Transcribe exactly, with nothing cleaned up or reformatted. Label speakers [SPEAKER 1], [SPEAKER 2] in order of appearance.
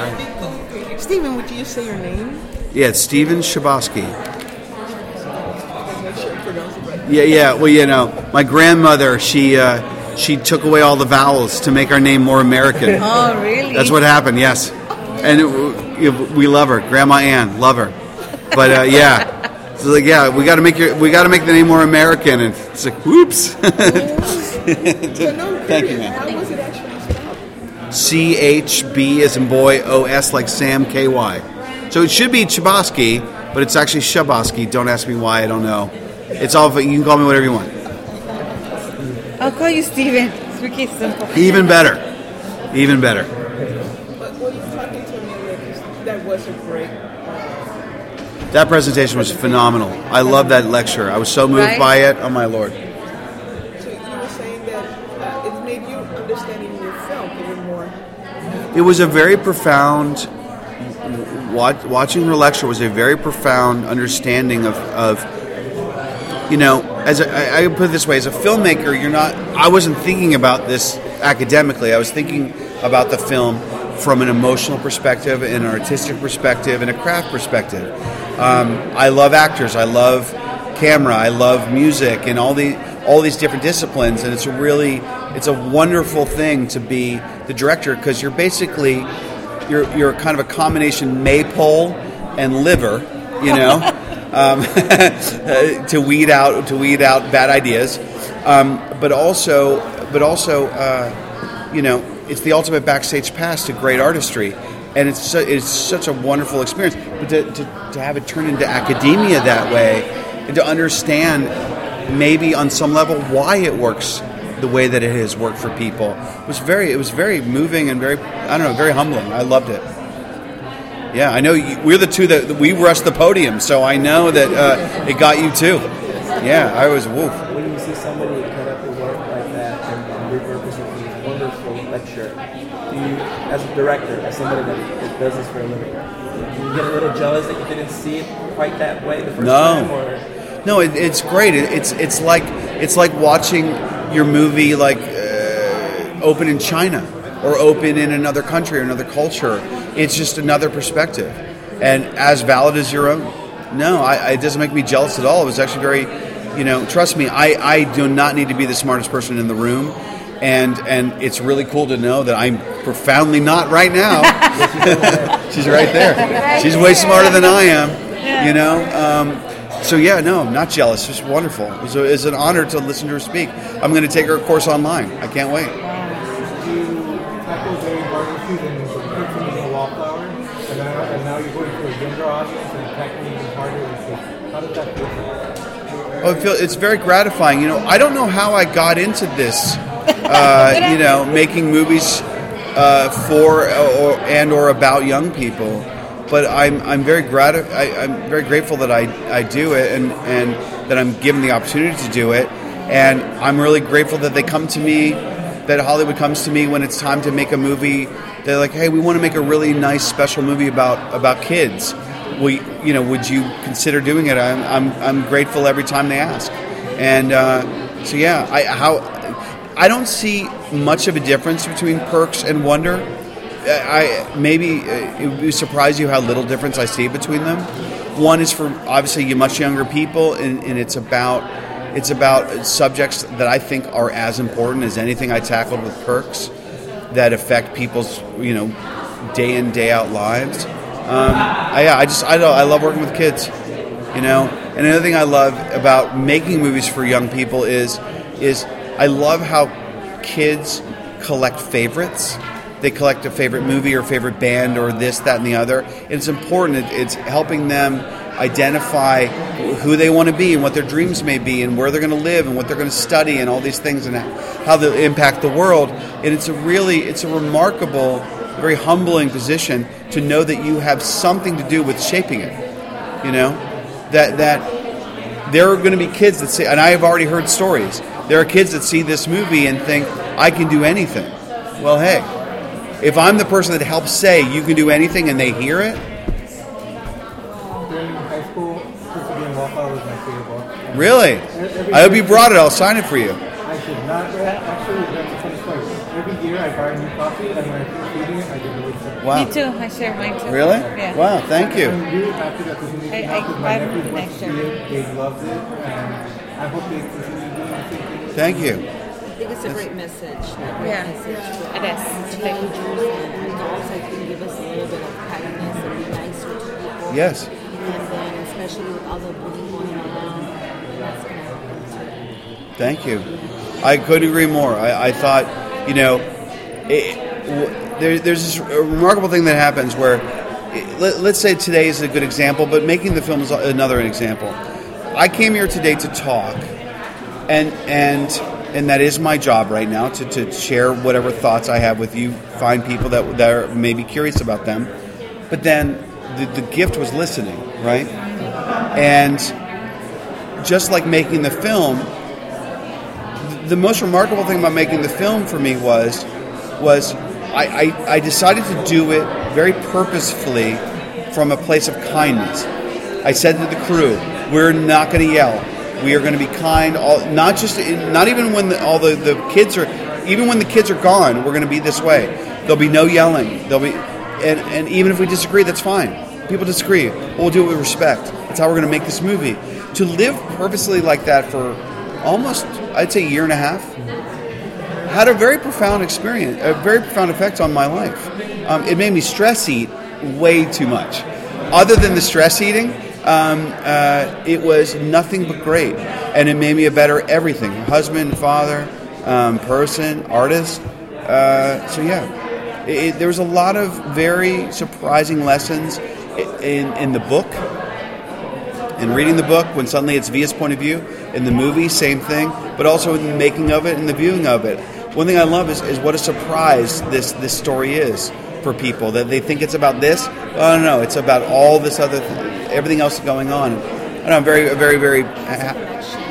[SPEAKER 1] nice.
[SPEAKER 2] Stephen, would you just say your name?
[SPEAKER 3] Yeah, it's Stephen Chbosky. Yeah, yeah. Well, you know, my grandmother, she uh, she took away all the vowels to make our name more American.
[SPEAKER 4] Oh, really?
[SPEAKER 3] That's what happened. Yes, and it, we love her, Grandma Ann, love her. But uh, yeah, so like yeah, we got to make your we got to make the name more American, and it's like whoops. Thank you, man.
[SPEAKER 2] How was it actually spelled?
[SPEAKER 3] C H B as in boy, O S like Sam, K Y. So it should be Chbosky, but it's actually Chbosky. Don't ask me why, I don't know. It's all, you can call me whatever you want.
[SPEAKER 4] I'll call you Steven. It's really simple.
[SPEAKER 3] Even better. Even better.
[SPEAKER 2] But what you talking to me like, that was a great.
[SPEAKER 3] That presentation was phenomenal. I love that lecture. I was so moved
[SPEAKER 4] Right?
[SPEAKER 3] by it. Oh my Lord.
[SPEAKER 2] So you were saying that uh, it made you understanding your film even more.
[SPEAKER 3] It was a very profound, watch, watching her lecture was a very profound understanding of, of you know, as a, I, I put it this way, as a filmmaker, you're not, I wasn't thinking about this academically. I was thinking about the film from an emotional perspective, an artistic perspective, and a craft perspective. Um, I love actors. I love camera. I love music and all the all these different disciplines. And it's a really, it's a wonderful thing to be the director because you're basically, you're you're kind of a combination maypole and liver, you know, um, to weed out to weed out bad ideas, um, but also but also uh, you know. It's the ultimate backstage pass to great artistry, and it's su- it's such a wonderful experience. But to, to, to have it turn into academia that way, and to understand maybe on some level why it works the way that it has worked for people, it was very it was very moving and very I don't know very humbling. I loved it. Yeah, I know you, we're the two that we rushed the podium, so I know that uh, it got you too. Yeah, I was woof.
[SPEAKER 1] When you see somebody cut up your work like that and, and repurpose it for a wonderful lecture, do you, as a director, as somebody that, that does this for a living, do you get a little jealous that you didn't see it quite that way the first
[SPEAKER 3] No.
[SPEAKER 1] time? Or?
[SPEAKER 3] No, it, it's great. It, it's it's like it's like watching your movie like uh, open in China or open in another country or another culture. It's just another perspective, and as valid as your own. No, I, it doesn't make me jealous at all. It was actually very, you know, trust me, I, I do not need to be the smartest person in the room, and and it's really cool to know that I'm profoundly not right now. She's right there. She's way smarter than I am, you know. Um, so yeah, no, I'm not jealous. It's wonderful. It's, a, it's an honor to listen to her speak. I'm going to take her course online. I can't wait.
[SPEAKER 5] You tackle very hard issues in the Princeton and the Wallflower, and now, and now you're going to a younger audience and tackling even harder issues. How does that feel?
[SPEAKER 3] Oh, I feel it's very gratifying. You know, I don't know how I got into this. Uh, you know, making movies uh, for or, and or about young people, but I'm I'm very grati- I, I'm very grateful that I, I do it and, and that I'm given the opportunity to do it, and I'm really grateful that they come to me, that Hollywood comes to me when it's time to make a movie. They're like, hey, we want to make a really nice special movie about about kids. We, you know, would you consider doing it? I'm, I'm, I'm grateful every time they ask, and uh, so yeah, I how I don't see much of a difference between Perks and Wonder. I maybe it would surprise you how little difference I see between them. One is for obviously you much younger people, and, and it's about it's about subjects that I think are as important as anything I tackled with Perks, that affect people's you know day in day out lives. Um, I, yeah, I just I know I love working with kids, you know. And another thing I love about making movies for young people is is I love how kids collect favorites. They collect a favorite movie or favorite band or this, that, and the other. And it's important. It, it's helping them identify who they want to be and what their dreams may be and where they're going to live and what they're going to study and all these things and how they'll impact the world. And it's a really, it's a remarkable, very humbling position to know that you have something to do with shaping it. You know, that that there are going to be kids that say, and I have already heard stories, there are kids that see this movie and think, I can do anything. Well, hey, if I'm the person that helps say you can do anything and they hear it.
[SPEAKER 5] During high school, Princeton and Wallflower was my favorite book. And
[SPEAKER 3] Really?
[SPEAKER 5] every
[SPEAKER 3] I hope you
[SPEAKER 5] year-
[SPEAKER 3] brought it. I'll sign it for you.
[SPEAKER 5] I did not. Actually, that's a funny story. Every year I buy a new copy, and when I finish reading it, I give it away separately.
[SPEAKER 3] Wow.
[SPEAKER 4] Me too. I share mine too.
[SPEAKER 3] Really?
[SPEAKER 4] Yeah.
[SPEAKER 3] Wow, thank you.
[SPEAKER 5] I'm really happy that this is making
[SPEAKER 4] I-
[SPEAKER 5] out because
[SPEAKER 4] I-
[SPEAKER 5] my
[SPEAKER 4] I'm
[SPEAKER 5] nephews went to see
[SPEAKER 4] connection.
[SPEAKER 5] it. They loved it, and I hope they continue doing the same thing.
[SPEAKER 3] Thank you.
[SPEAKER 6] I think it's a great message. A great
[SPEAKER 4] Yeah.
[SPEAKER 6] message for
[SPEAKER 4] It is.
[SPEAKER 6] teenagers and adults. I think give us a little bit of kindness and be nicer to people.
[SPEAKER 3] Yes.
[SPEAKER 6] And then, especially with all the bullying going around, that's going to help too.
[SPEAKER 3] Thank you. I couldn't agree more. I, I thought, you know, it, w- there, there's this remarkable thing that happens where, it, let, let's say today is a good example, but making the film is another example. I came here today to talk, and and and that is my job right now, to, to share whatever thoughts I have with you, find people that, that are maybe curious about them. But then the, the gift was listening, right? And just like making the film, the most remarkable thing about making the film for me was was I, I, I decided to do it very purposefully from a place of kindness. I said to the crew, we're not going to yell. We are going to be kind. All, not just in, not even when the, all the, the kids are, even when the kids are gone, we're going to be this way. There'll be no yelling. There'll be, and, and even if we disagree, that's fine. People disagree. We'll do it with respect. That's how we're going to make this movie. To live purposely like that for almost, I'd say, a year and a half, had a very profound experience, a very profound effect on my life. Um, it made me stress eat way too much. Other than the stress eating, um, uh, it was nothing but great. And it made me a better everything. Husband, father, um, person, artist. Uh, so yeah, it, it, there was a lot of very surprising lessons in, in the book. In reading the book, when suddenly it's Via's point of view. In the movie, same thing. But also in the making of it and the viewing of it. One thing I love is, is what a surprise this, this story is for people. That they think it's about this. Oh, no, no, it's about all this other, th- everything else going on. And I'm very, very, very... Ha-